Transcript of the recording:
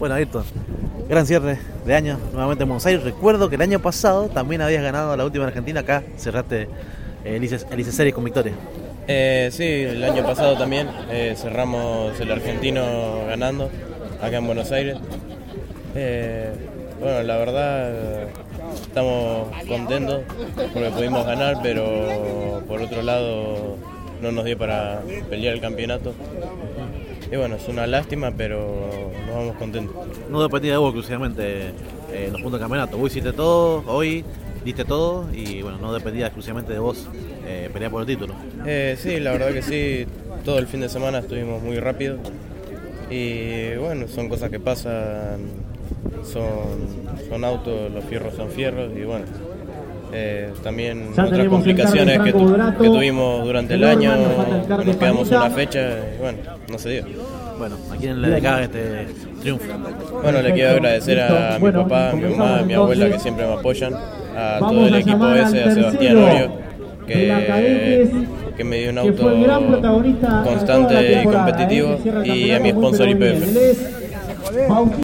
Bueno, Ayrton, gran cierre de año nuevamente en Buenos Aires. Recuerdo que el año pasado también habías ganado la última en Argentina. Acá cerraste el ICE Series con victoria. Sí, el año pasado también cerramos el argentino ganando acá en Buenos Aires. Bueno, la verdad estamos contentos porque pudimos ganar, pero por otro lado no nos dio para pelear el campeonato. Y bueno, es una lástima, pero nos vamos contentos. No dependía de vos exclusivamente los puntos del campeonato. Vos hiciste todo, hoy diste todo y bueno, no dependía exclusivamente de vos pelear por el título. Sí, la verdad que sí, todo el fin de semana estuvimos muy rápido y bueno, son cosas que pasan, son autos, los fierros son fierros y bueno. También otras complicaciones que tuvimos durante el año, que nos quedamos una fecha y bueno, no se dio. Bueno, ¿a quién le dedicaba este triunfo? Bueno, le quiero agradecer a mi papá, a mi mamá, a mi abuela que siempre me apoyan, a todo el equipo ese, a Sebastián Orio, que me dio un auto constante y competitivo, y a mi sponsor YPF.